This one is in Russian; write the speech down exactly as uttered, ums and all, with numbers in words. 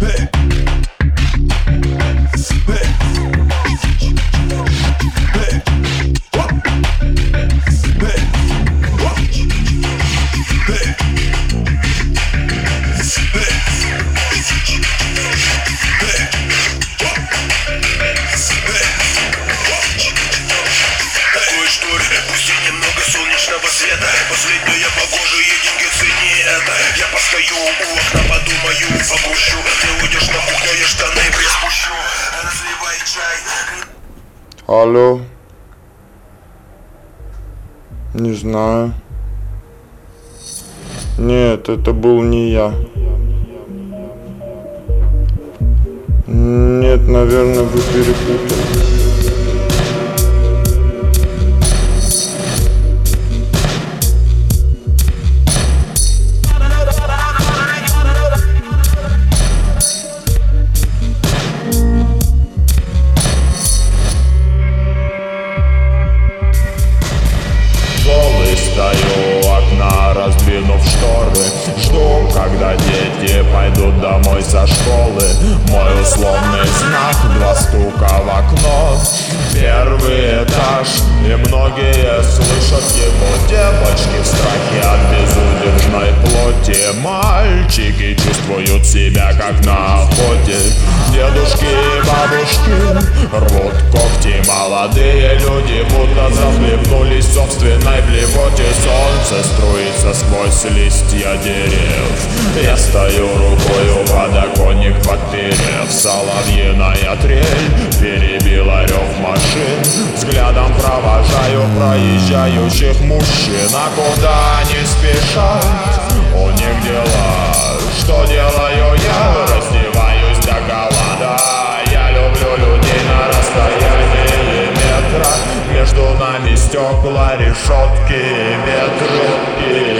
Последняя погожие деньги цени это. Я постою у окна, подумаю, погущу. Ты уйдешь на кухню, я штаны приспущу. Разливай чай. Алло. Не знаю. Нет, это был не я. Нет, наверное, вы перепутали. Стою у окна, раздвинув шторы. Жду, когда дети пойдут домой со школы. Мой условный знак, два стука в окно. Первый этаж, и многие слышат его. Девочки в страхе от безудержной плоти. Мальчики чувствуют себя как на охоте. Дедушки и бабушки рвут когти. Молодые люди будто захлебнулись в собственной блевоте. Солнце струится сквозь листья дерев. Я стою рукой у подоконник подперев. Соловьиная трель перебила рев машин. Взглядом провожаю проезжающих мужчин. А куда они спешат? У них дела. Что делаю я? Раздеваюсь догола. Да, я люблю людей на расстоянии метра. Между нами стекла, решетки, ветры.